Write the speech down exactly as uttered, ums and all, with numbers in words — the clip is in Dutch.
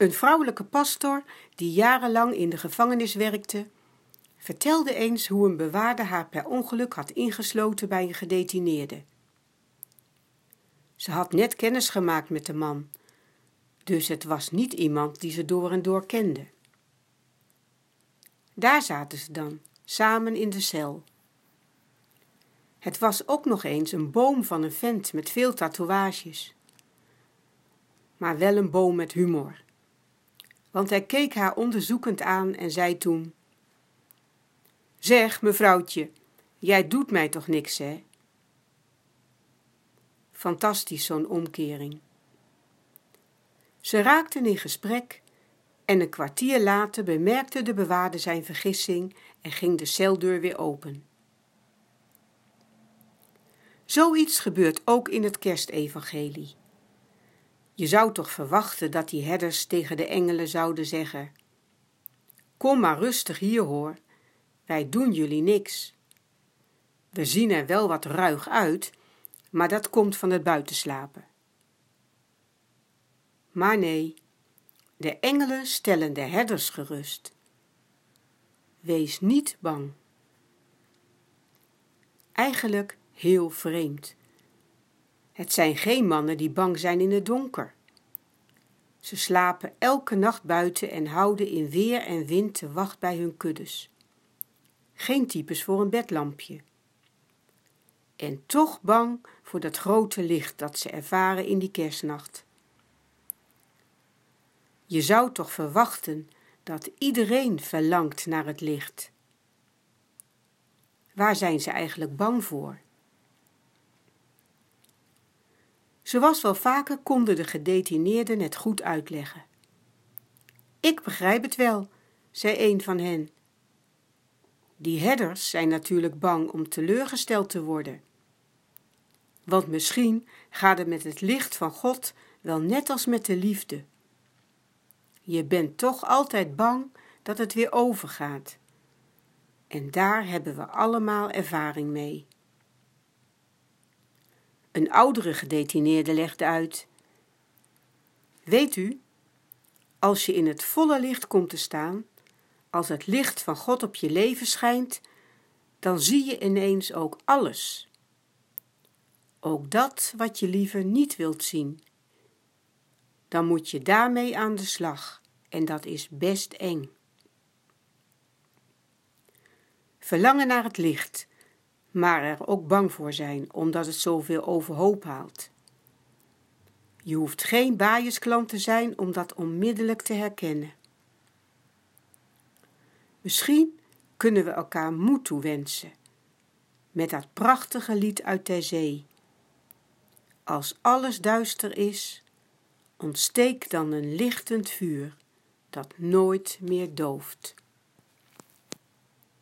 Een vrouwelijke pastor, die jarenlang in de gevangenis werkte, vertelde eens hoe een bewaarder haar per ongeluk had ingesloten bij een gedetineerde. Ze had net kennis gemaakt met de man, dus het was niet iemand die ze door en door kende. Daar zaten ze dan, samen in de cel. Het was ook nog eens een boom van een vent met veel tatoeages. Maar wel een boom met humor. Want hij keek haar onderzoekend aan en zei toen: "Zeg, mevrouwtje, jij doet mij toch niks, hè?" Fantastisch, zo'n omkering. Ze raakten in gesprek en een kwartier later bemerkte de bewaarder zijn vergissing en ging de celdeur weer open. Zoiets gebeurt ook in het kerstevangelie. Je zou toch verwachten dat die herders tegen de engelen zouden zeggen: "Kom maar rustig hier hoor, wij doen jullie niks. We zien er wel wat ruig uit, maar dat komt van het buitenslapen." Maar nee, de engelen stellen de herders gerust. Wees niet bang. Eigenlijk heel vreemd. Het zijn geen mannen die bang zijn in het donker. Ze slapen elke nacht buiten en houden in weer en wind de wacht bij hun kuddes. Geen types voor een bedlampje. En toch bang voor dat grote licht dat ze ervaren in die kerstnacht. Je zou toch verwachten dat iedereen verlangt naar het licht. Waar zijn ze eigenlijk bang voor? Zoals wel vaker konden de gedetineerden het goed uitleggen. "Ik begrijp het wel," zei een van hen. Die herders zijn natuurlijk bang om teleurgesteld te worden. Want misschien gaat het met het licht van God wel net als met de liefde. Je bent toch altijd bang dat het weer overgaat. En daar hebben we allemaal ervaring mee. Een oudere gedetineerde legde uit: "Weet u, als je in het volle licht komt te staan, als het licht van God op je leven schijnt, dan zie je ineens ook alles. Ook dat wat je liever niet wilt zien. Dan moet je daarmee aan de slag en dat is best eng." Verlangen naar het licht, maar er ook bang voor zijn, omdat het zoveel overhoop haalt. Je hoeft geen biasklant te zijn om dat onmiddellijk te herkennen. Misschien kunnen we elkaar moed toewensen, met dat prachtige lied uit ter zee. Als alles duister is, ontsteek dan een lichtend vuur, dat nooit meer dooft.